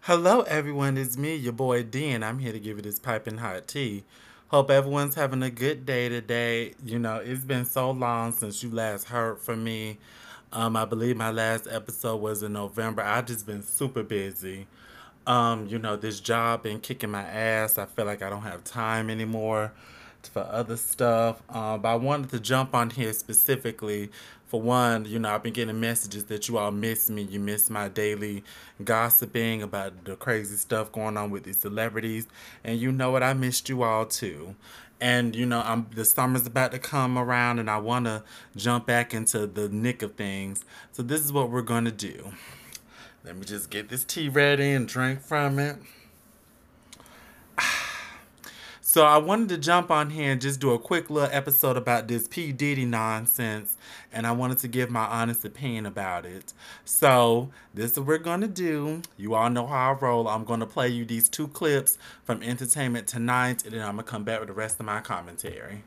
Hello, everyone. It's me, your boy D, and I'm here to give you this piping hot tea. Hope everyone's having a good day today. It's been so long since you last heard from me. I believe my last episode was in November. I've just been super busy. This job been kicking my ass. I feel like I don't have time anymore for other stuff. But I wanted to jump on here specifically for one. I've been getting messages that you all miss me. You miss my daily gossiping about the crazy stuff going on with these celebrities. And you know what? I missed you all too. And the summer's about to come around, and I want to jump back into the nick of things. So this is what we're gonna do. Let me just get this tea ready and drink from it. So I wanted to jump on here and just do a quick little episode about this P. Diddy nonsense, and I wanted to give my honest opinion about it. So this is what we're gonna do. You all know how I roll. I'm gonna play you these two clips from Entertainment Tonight, and then I'm gonna come back with the rest of my commentary.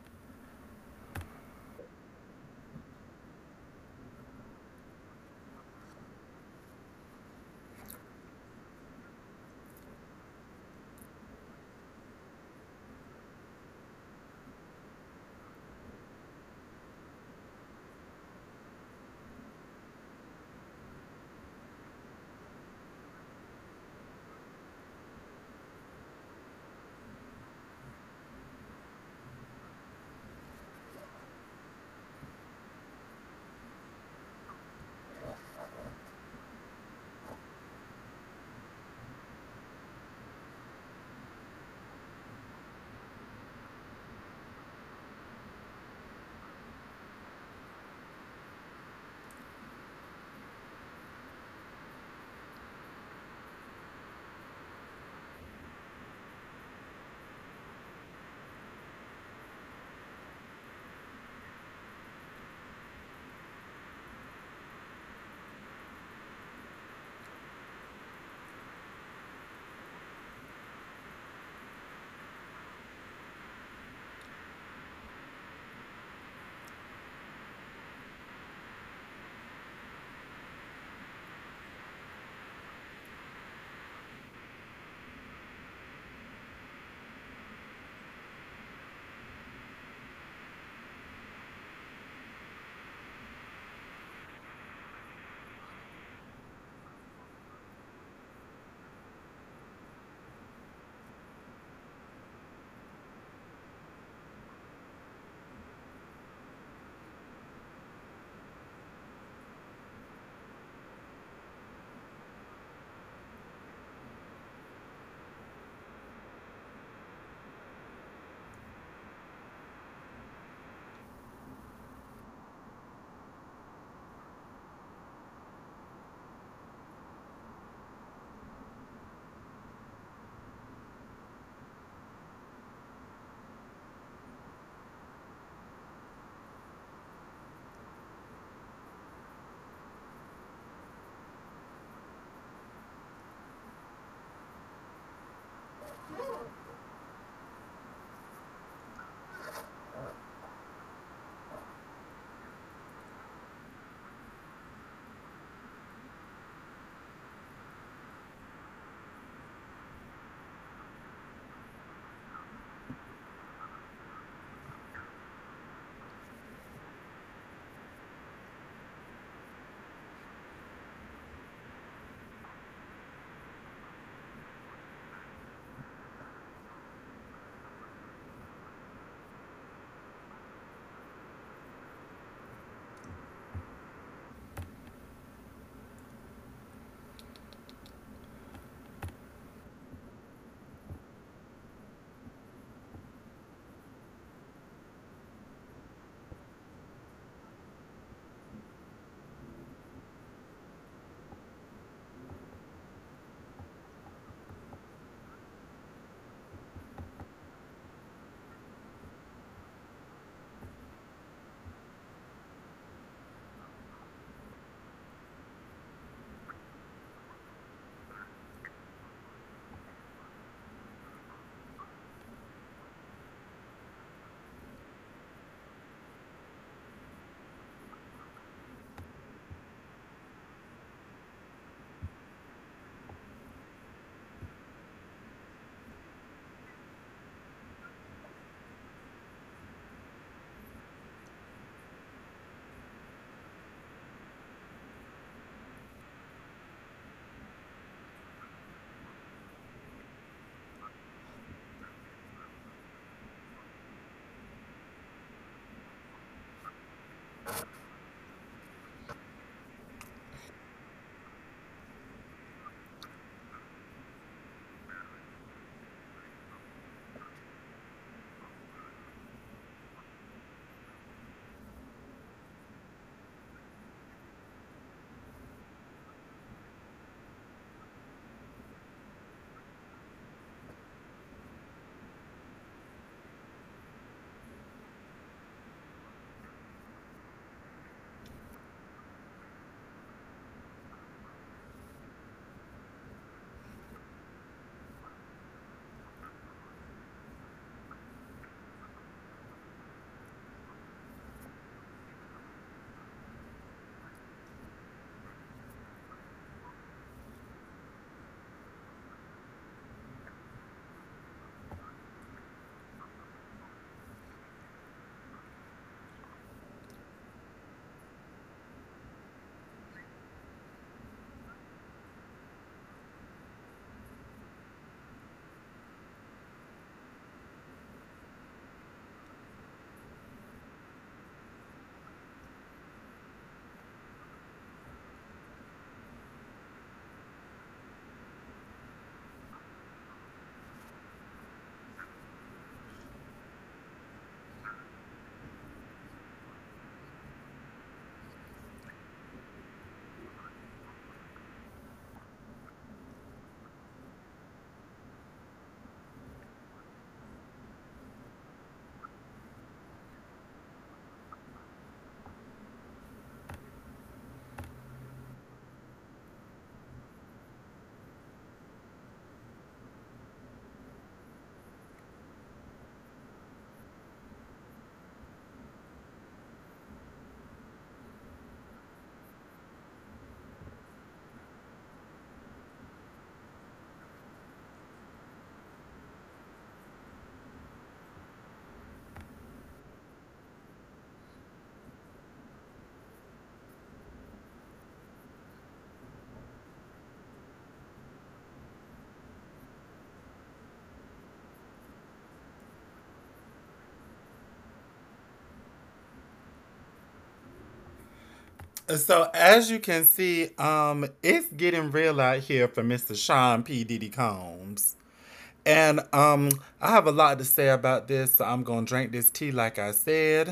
So as you can see, it's getting real out here for Mr. Sean P. Diddy Combs. And I have a lot to say about this, so I'm gonna drink this tea like I said,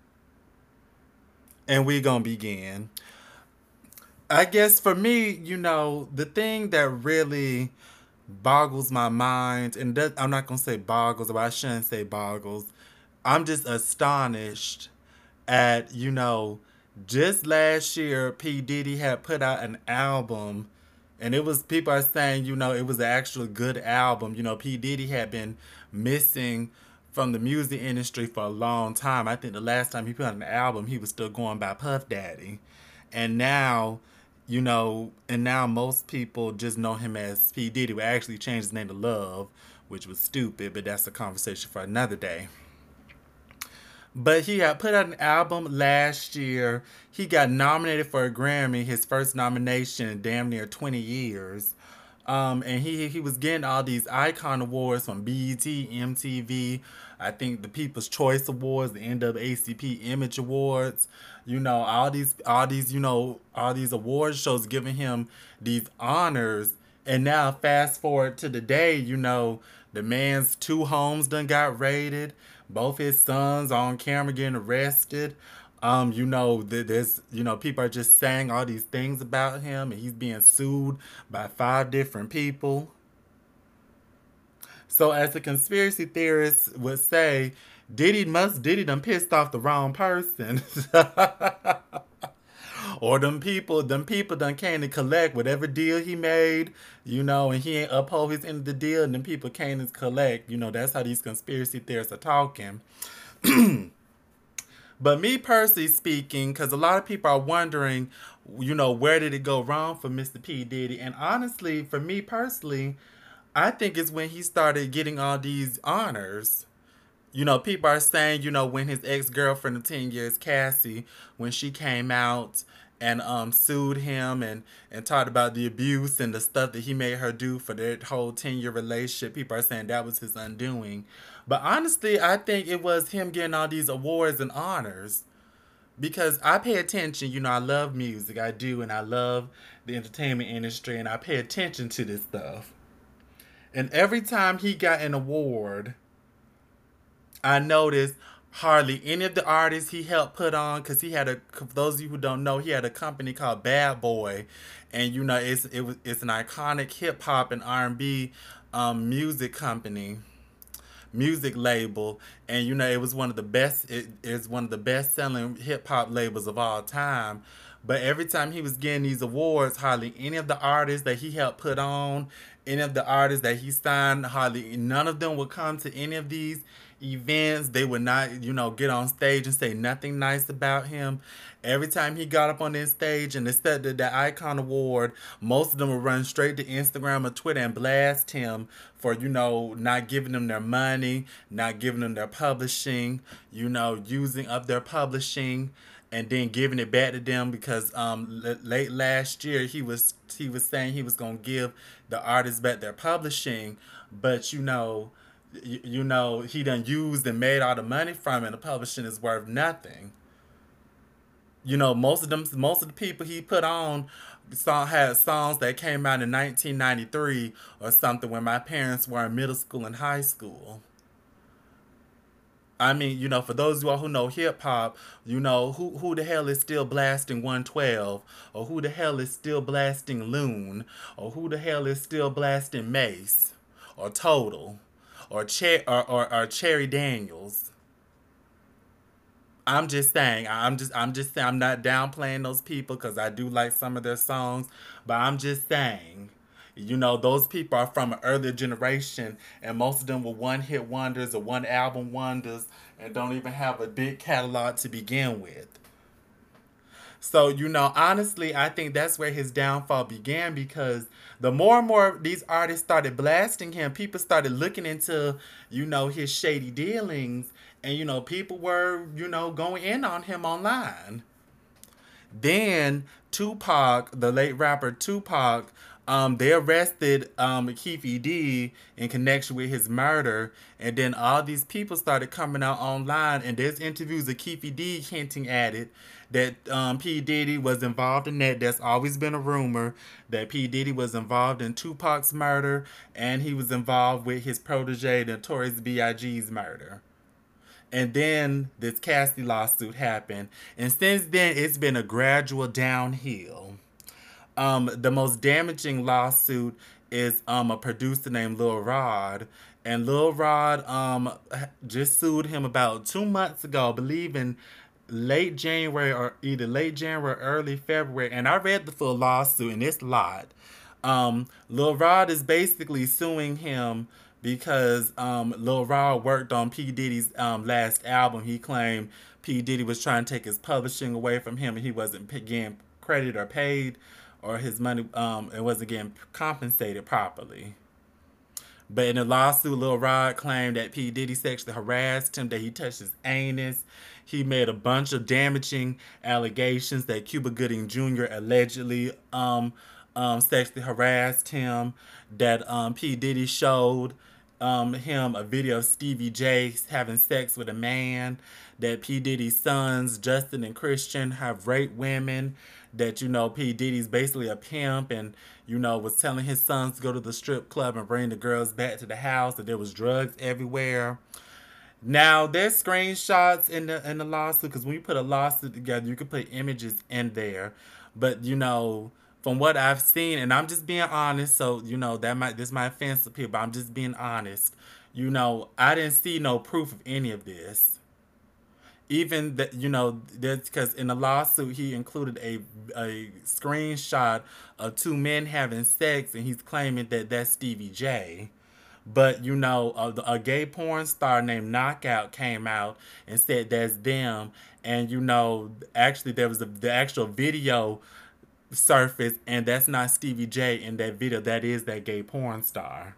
and we gonna begin. I guess for me, the thing that really boggles my mind, and I'm not gonna say boggles, but I shouldn't say boggles. I'm just astonished at, just last year, P. Diddy had put out an album, and it was, people are saying, it was an actual good album. P. Diddy had been missing from the music industry for a long time. I think the last time he put out an album, he was still going by Puff Daddy. And now, and now most people just know him as P. Diddy. We actually changed his name to Love, which was stupid, but that's a conversation for another day. But he had put out an album last year. He got nominated for a Grammy, his first nomination in damn near 20 years. And he was getting all these icon awards from BET, MTV, I think the People's Choice Awards, the NAACP Image Awards. All these award shows giving him these honors. And now fast forward to the day, the man's two homes done got raided. Both his sons on camera getting arrested. There's, people are just saying all these things about him, and he's being sued by five different people. So, as the conspiracy theorists would say, Diddy done pissed off the wrong person. Or them people done came to collect whatever deal he made, and he ain't uphold his end of the deal, and them people came to collect. That's how these conspiracy theorists are talking. But me personally speaking, because a lot of people are wondering, where did it go wrong for Mr. P. Diddy? And honestly, for me personally, I think it's when he started getting all these honors. People are saying, when his ex girlfriend of 10 years, Cassie, when she came out and sued him and talked about the abuse and the stuff that he made her do for their whole 10-year relationship, people are saying that was his undoing. But honestly, I think it was him getting all these awards and honors. Because I pay attention, I love music, I do, and I love the entertainment industry, and I pay attention to this stuff. And every time he got an award, I noticed hardly any of the artists he helped put on, because for those of you who don't know, he had a company called Bad Boy, and it's an iconic hip hop and R&B music company, music label, and it was one of the best. It is one of the best selling hip hop labels of all time. But every time he was getting these awards, hardly any of the artists that he helped put on, any of the artists that he signed, hardly none of them would come to any of these events. They would not, get on stage and say nothing nice about him. Every time he got up on this stage and accepted the Icon Award, most of them would run straight to Instagram or Twitter and blast him for, not giving them their money, not giving them their publishing, using up their publishing and then giving it back to them because late last year he was saying he was gonna give the artists back their publishing, but he done used and made all the money from it. And the publishing is worth nothing. Most of the people he put on had songs that came out in 1993 or something when my parents were in middle school and high school. I mean, for those of you all who know hip hop, who the hell is still blasting 112, or who the hell is still blasting Loon, or who the hell is still blasting Mace, or Total, or Cherry Daniels. I'm just saying, I'm just saying, I'm not downplaying those people because I do like some of their songs, but I'm just saying, those people are from an earlier generation, and most of them were one hit wonders or one album wonders, and don't even have a big catalog to begin with. So, honestly, I think that's where his downfall began because the more and more these artists started blasting him, people started looking into, his shady dealings, and, people were, going in on him online. Then Tupac, the late rapper Tupac, They arrested Keefe D in connection with his murder, and then all these people started coming out online, and there's interviews of Keefe D hinting at it that P Diddy was involved in that. That's always been a rumor that P Diddy was involved in Tupac's murder, and he was involved with his protege Notorious B.I.G.'s murder. And then this Cassie lawsuit happened, and since then it's been a gradual downhill. The most damaging lawsuit is a producer named Lil Rod, and Lil Rod just sued him about 2 months ago, I believe in late January or either late January or early February. And I read the full lawsuit, and it's a lot. Lil Rod is basically suing him because Lil Rod worked on P Diddy's last album. He claimed P Diddy was trying to take his publishing away from him, and he wasn't getting credit or paid, or his money it wasn't getting compensated properly. But in the lawsuit, Lil Rod claimed that P. Diddy sexually harassed him, that he touched his anus. He made a bunch of damaging allegations that Cuba Gooding Jr. allegedly sexually harassed him, that P. Diddy showed him a video of Stevie J having sex with a man, that P. Diddy's sons, Justin and Christian, have raped women, that, P. Diddy's basically a pimp and, was telling his sons to go to the strip club and bring the girls back to the house, that there was drugs everywhere. Now, there's screenshots in the lawsuit, because when you put a lawsuit together, you can put images in there. But, from what I've seen, and I'm just being honest, so, this might offend some people, but I'm just being honest. I didn't see no proof of any of this. Even that, that's because in the lawsuit he included a screenshot of two men having sex, and he's claiming that that's Stevie J. But a gay porn star named Knockout came out and said that's them, and actually there was the actual video surfaced, and that's not Stevie J in that video. That is that gay porn star.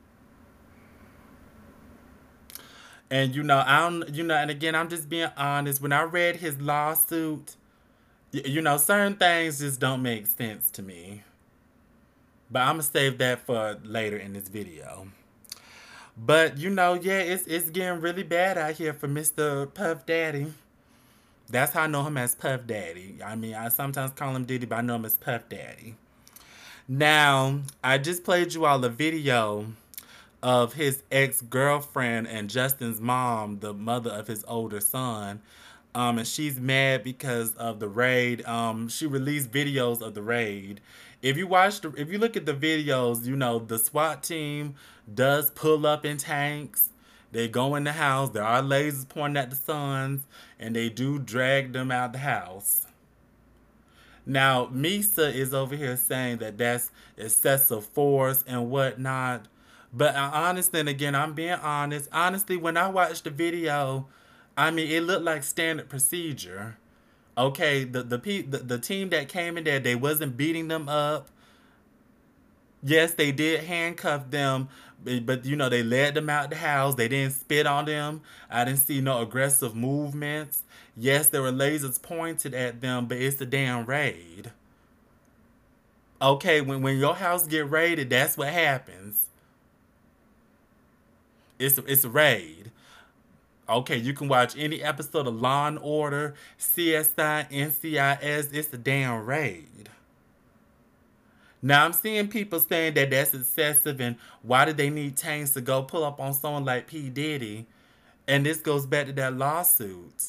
And I don't, and again, I'm just being honest. When I read his lawsuit, certain things just don't make sense to me. But I'm gonna save that for later in this video. But yeah, it's getting really bad out here for Mr. Puff Daddy. That's how I know him as Puff Daddy. I mean, I sometimes call him Diddy, but I know him as Puff Daddy. Now, I just played you all a video of his ex-girlfriend and Justin's mom, the mother of his older son. And she's mad because of the raid. She released videos of the raid. If you look at the videos, the SWAT team does pull up in tanks. They go in the house. There are lasers pointing at the sons, and they do drag them out the house. Now, Misa is over here saying that that's excessive force and whatnot. But honestly, and again, I'm being honest. Honestly, when I watched the video, I mean, it looked like standard procedure. Okay, the team that came in there, they wasn't beating them up. Yes, they did handcuff them, but they led them out the house. They didn't spit on them. I didn't see no aggressive movements. Yes, there were lasers pointed at them, but it's a damn raid. Okay, when your house get raided, that's what happens. It's a raid. Okay, you can watch any episode of Law and Order, CSI, NCIS. It's a damn raid. Now, I'm seeing people saying that that's excessive, and why did they need tanks to go pull up on someone like P. Diddy? And this goes back to that lawsuit.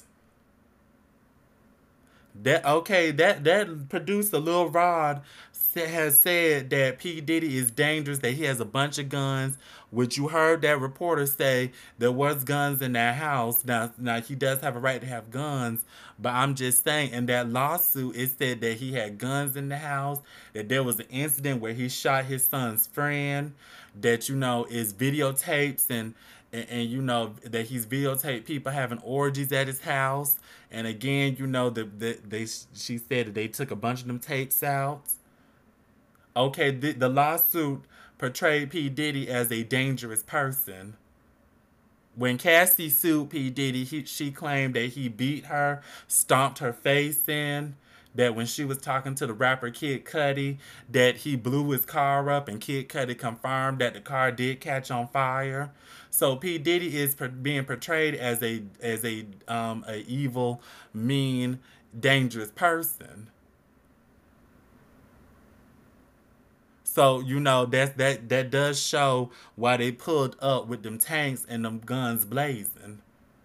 That producer Lil Rod has said that P. Diddy is dangerous, that he has a bunch of guns, which you heard that reporter say there was guns in that house. Now he does have a right to have guns, but I'm just saying, in that lawsuit, it said that he had guns in the house, that there was an incident where he shot his son's friend, that, is videotapes, and that he's videotaped people having orgies at his house. And again, she said that they took a bunch of them tapes out. Okay, the lawsuit portrayed P. Diddy as a dangerous person. When Cassie sued P. Diddy, she claimed that he beat her, stomped her face in, that when she was talking to the rapper Kid Cudi, that he blew his car up, and Kid Cudi confirmed that the car did catch on fire. So P Diddy is being portrayed as a evil, mean, dangerous person. So that does show why they pulled up with them tanks and them guns blazing.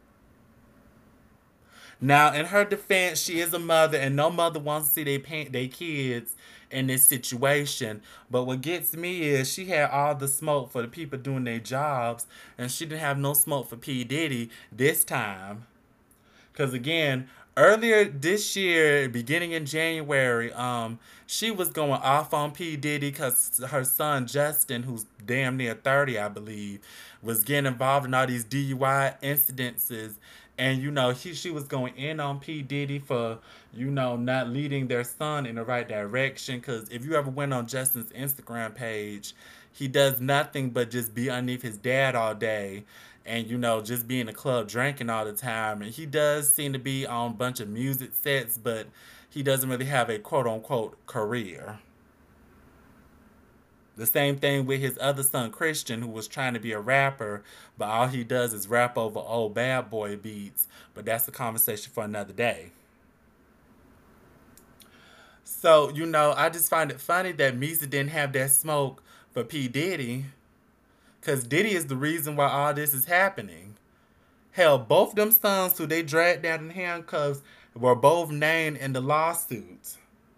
Now, in her defense, she is a mother, and no mother wants to see their kids in this situation. But what gets me is she had all the smoke for the people doing their jobs, and she didn't have no smoke for P Diddy this time. Because again, earlier this year, beginning in January, she was going off on P Diddy because her son Justin, who's damn near 30, I believe, was getting involved in all these DUI incidences. And she was going in on P Diddy for not leading their son in the right direction. Because if you ever went on Justin's Instagram page, he does nothing but just be underneath his dad all day, and just be in the club drinking all the time. And he does seem to be on a bunch of music sets, but he doesn't really have a quote unquote career. The same thing with his other son Christian, who was trying to be a rapper, but all he does is rap over old bad boy beats. But that's a conversation for another day. So I just find it funny that Misa didn't have that smoke for P Diddy, because Diddy is the reason why all this is happening. Hell, both them sons who they dragged down in handcuffs were both named in the lawsuits.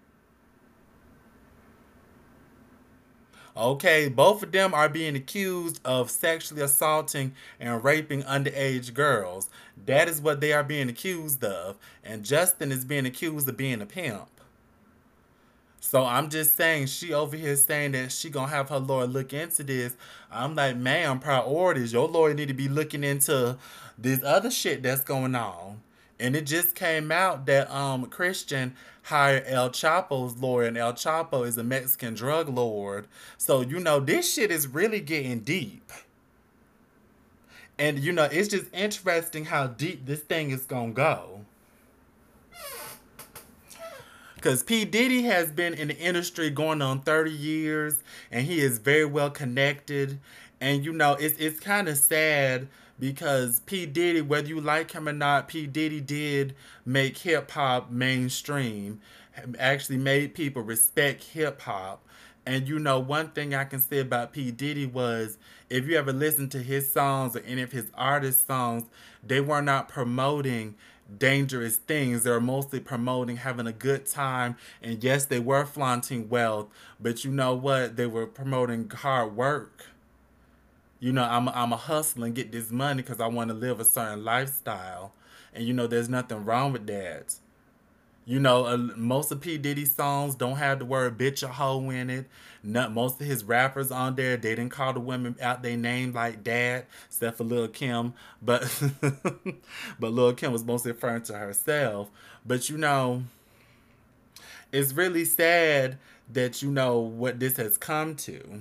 Okay, both of them are being accused of sexually assaulting and raping underage girls. That is what they are being accused of. And Justin is being accused of being a pimp. So I'm just saying, she over here saying that she gonna have her lawyer look into this. I'm like, ma'am, priorities. Your lawyer need to be looking into this other shit that's going on. And it just came out that Christian hired El Chapo's lawyer, and El Chapo is a Mexican drug lord. So this shit is really getting deep. And it's just interesting how deep this thing is gonna go. Because P. Diddy has been in the industry going on 30 years, and he is very well connected. And it's kind of sad because P. Diddy, whether you like him or not, P. Diddy did make hip hop mainstream, actually made people respect hip hop. And one thing I can say about P. Diddy was, if you ever listen to his songs or any of his artist songs, they were not promoting dangerous things. They were mostly promoting having a good time. And yes, they were flaunting wealth, but you know what? They were promoting hard work. I'm a hustle and get this money because I want to live a certain lifestyle. And there's nothing wrong with that. Most of P. Diddy's songs don't have the word bitch or hoe in it. Most of his rappers on there, they didn't call the women out their name like that, except for Lil' Kim. But but Lil' Kim was mostly referring to herself. But it's really sad that what this has come to.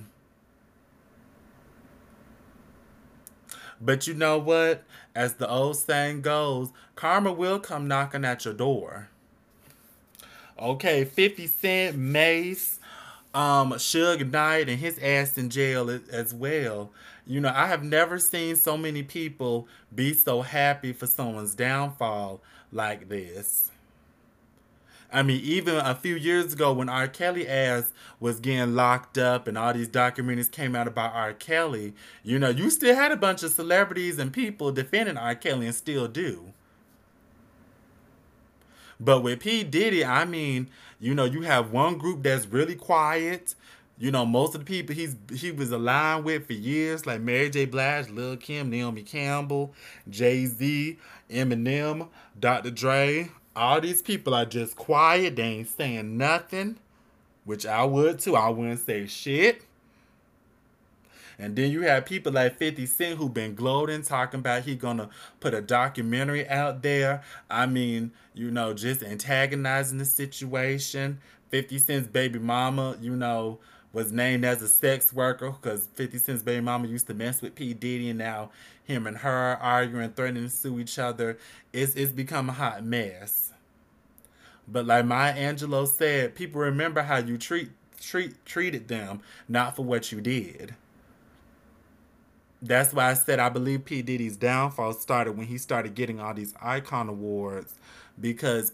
But you know what? As the old saying goes, karma will come knocking at your door. Okay, 50 Cent, Mace, Suge Knight, and his ass in jail as well. I have never seen so many people be so happy for someone's downfall like this. I mean, even a few years ago when R. Kelly ass was getting locked up and all these documentaries came out about R. Kelly, you still had a bunch of celebrities and people defending R. Kelly and still do. But with P. Diddy, I mean, you have one group that's really quiet. Most of the people he was aligned with for years, like Mary J. Blige, Lil' Kim, Naomi Campbell, Jay-Z, Eminem, Dr. Dre. All these people are just quiet. They ain't saying nothing, which I would too. I wouldn't say shit. And then you have people like 50 Cent who been gloating, talking about he gonna put a documentary out there. I mean, just antagonizing the situation. 50 Cent's baby mama, was named as a sex worker because 50 Cent's baby mama used to mess with P. Diddy, and now him and her arguing, threatening to sue each other. It's become a hot mess. But like Maya Angelou said, people remember how you treated them, not for what you did. That's why I said I believe P. Diddy's downfall started when he started getting all these icon awards, because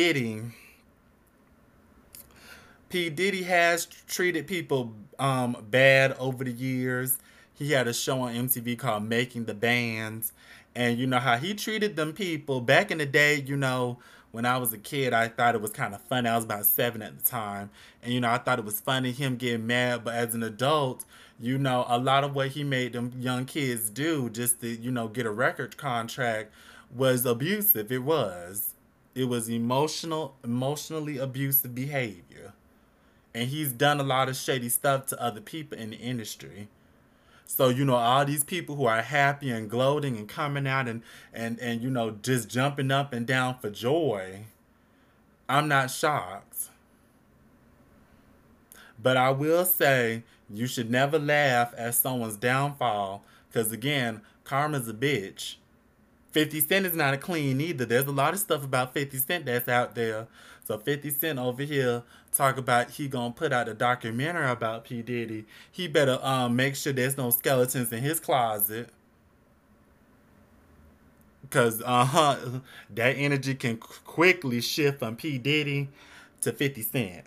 P. Diddy has treated people bad over the years. He had a show on MTV called Making the Bands. And you know how he treated them people back in the day, when I was a kid, I thought it was kind of funny. I was about 7 at the time. And I thought it was funny him getting mad. But as an adult, a lot of what he made them young kids do just to, get a record contract was abusive. It was. It was emotionally abusive behavior. And he's done a lot of shady stuff to other people in the industry. So, all these people who are happy and gloating and coming out and just jumping up and down for joy, I'm not shocked. But I will say you should never laugh at someone's downfall, because again, karma's a bitch. 50 Cent is not a clean either. There's a lot of stuff about 50 Cent that's out there. So 50 Cent over here talk about he gonna put out a documentary about P. Diddy. He better make sure there's no skeletons in his closet. Cause that energy can quickly shift from P. Diddy to 50 Cent.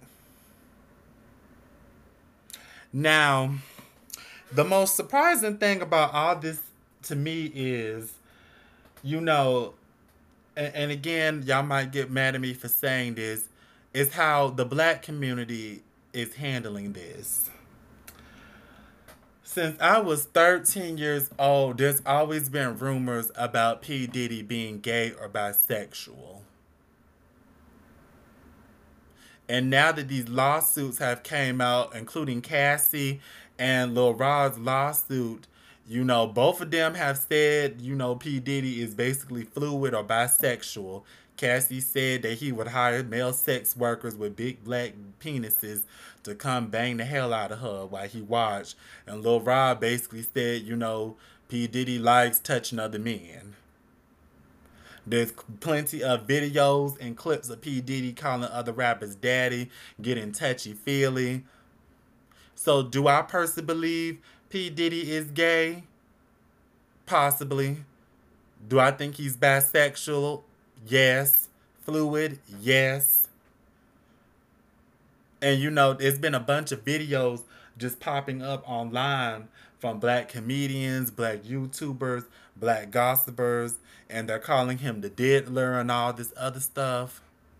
Now, the most surprising thing about all this to me is, you know, and again, y'all might get mad at me for saying this, is how the black community is handling this. Since I was 13 years old, there's always been rumors about P. Diddy being gay or bisexual. And now that these lawsuits have came out, including Cassie and Lil Rod's lawsuit, both of them have said, P. Diddy is basically fluid or bisexual. Cassie said that he would hire male sex workers with big black penises to come bang the hell out of her while he watched. And Lil Rod basically said, P. Diddy likes touching other men. There's plenty of videos and clips of P. Diddy calling other rappers daddy, getting touchy-feely. So do I personally believe P. Diddy is gay? Possibly. Do I think he's bisexual? Yes. Fluid? Yes. And there's been a bunch of videos just popping up online from black comedians, black YouTubers, black gossipers, and they're calling him the diddler and all this other stuff.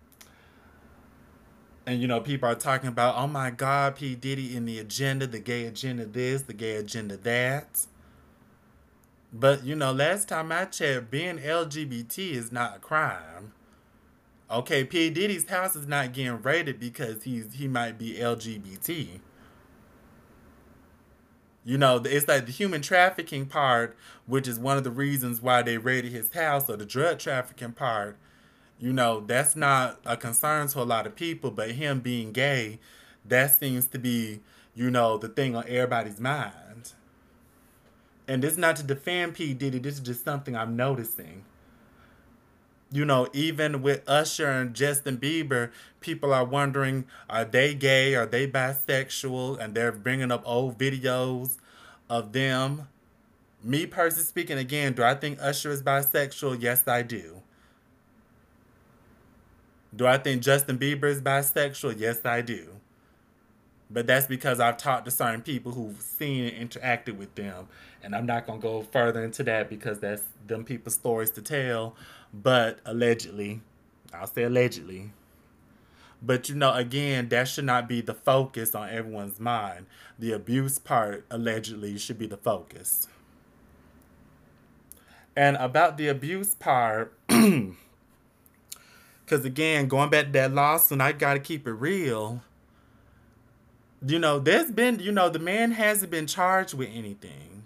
And people are talking about, oh my God, P. Diddy in the agenda, the gay agenda this, the gay agenda that. But last time I checked, being LGBT is not a crime. Okay, P. Diddy's house is not getting raided because he might be LGBT. It's like the human trafficking part, which is one of the reasons why they raided his house, or the drug trafficking part. That's not a concern to a lot of people, but him being gay, that seems to be, the thing on everybody's mind. And this is not to defend P. Diddy, this is just something I'm noticing. Even with Usher and Justin Bieber, people are wondering, are they gay? Are they bisexual? And they're bringing up old videos of them. Me personally speaking, again, do I think Usher is bisexual? Yes, I do. Do I think Justin Bieber is bisexual? Yes, I do. But that's because I've talked to certain people who've seen and interacted with them. And I'm not going to go further into that because that's them people's stories to tell. But allegedly, I'll say allegedly. But again, that should not be the focus on everyone's mind. The abuse part, allegedly, should be the focus. And about the abuse part, because again, going back to that lawsuit, I got to keep it real. There's been, the man hasn't been charged with anything.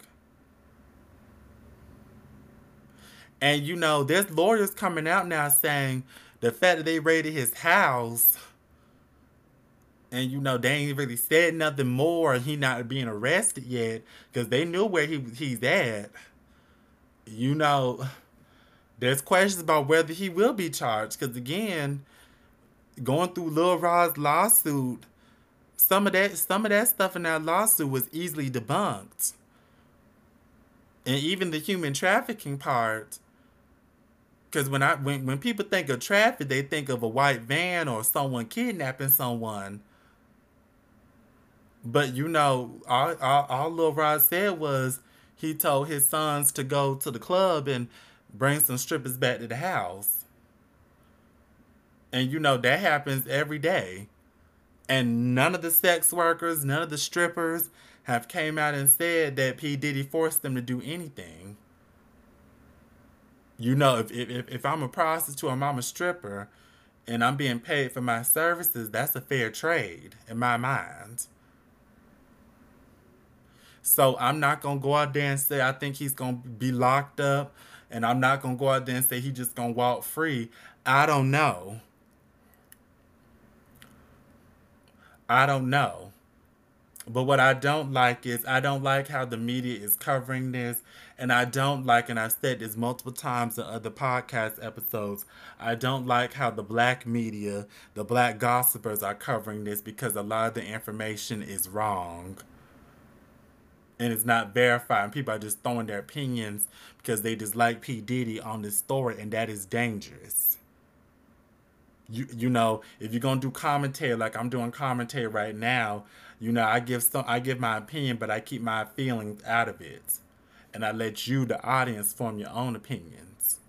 And, there's lawyers coming out now saying the fact that they raided his house and, they ain't really said nothing more, he not being arrested yet because they knew where he's at. There's questions about whether he will be charged because, again, Going through Lil Rod's lawsuit, some of that stuff in that lawsuit was easily debunked. And even the human trafficking part, because when people think of traffic, they think of a white van or someone kidnapping someone. But all Lil Rod said was he told his sons to go to the club and bring some strippers back to the house. And that happens every day. And none of the sex workers, none of the strippers have came out and said that P. Diddy forced them to do anything. If I'm a prostitute or I'm a stripper and I'm being paid for my services, that's a fair trade in my mind. So I'm not gonna go out there and say I think he's gonna be locked up, and I'm not gonna go out there and say he just gonna walk free. I don't know. I don't know. But what I don't like is I don't like how the media is covering this. And I don't like, and I've said this multiple times in other podcast episodes, I don't like how the black media, the black gossipers are covering this because a lot of the information is wrong and it's not verified. And people are just throwing their opinions because they dislike P. Diddy on this story, and that is dangerous. If you're gonna do commentary like I'm doing commentary right now, I give my opinion, but I keep my feelings out of it, and I let you, the audience, form your own opinions.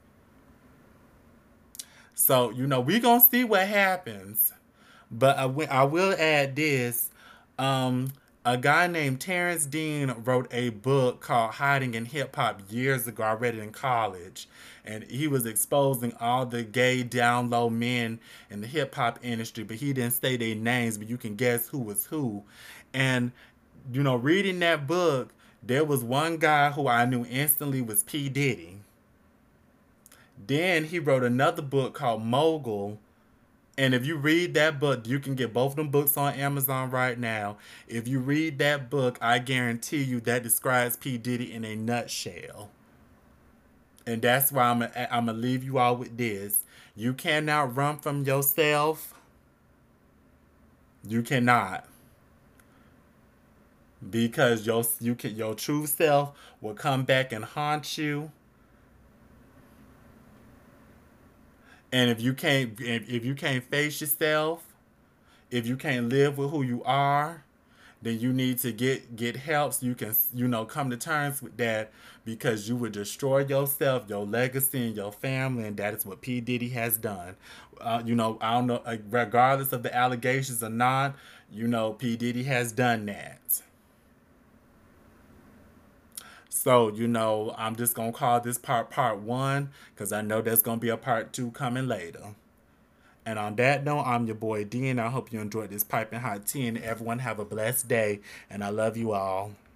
So we gonna see what happens. But I will add this. Um, a guy named Terrence Dean wrote a book called Hiding in Hip Hop years ago. I read it in college. And he was exposing all the gay down low men in the hip hop industry, but he didn't say their names, but you can guess who was who. And, reading that book, there was one guy who I knew instantly was P. Diddy. Then he wrote another book called Mogul. And if you read that book, you can get both of them books on Amazon right now. If you read that book, I guarantee you that describes P. Diddy in a nutshell. And that's why I'm gonna leave you all with this. You cannot run from yourself. You cannot, because your true self will come back and haunt you. And if you can't face yourself, if you can't live with who you are, then you need to get help so you can come to terms with that, because you would destroy yourself, your legacy, and your family, and that is what P. Diddy has done. I don't know, regardless of the allegations or not, P. Diddy has done that. So I'm just gonna call this part one, because I know there's gonna be a part two coming later. And on that note, I'm your boy D, and I hope you enjoyed this piping hot tea, and everyone have a blessed day, and I love you all.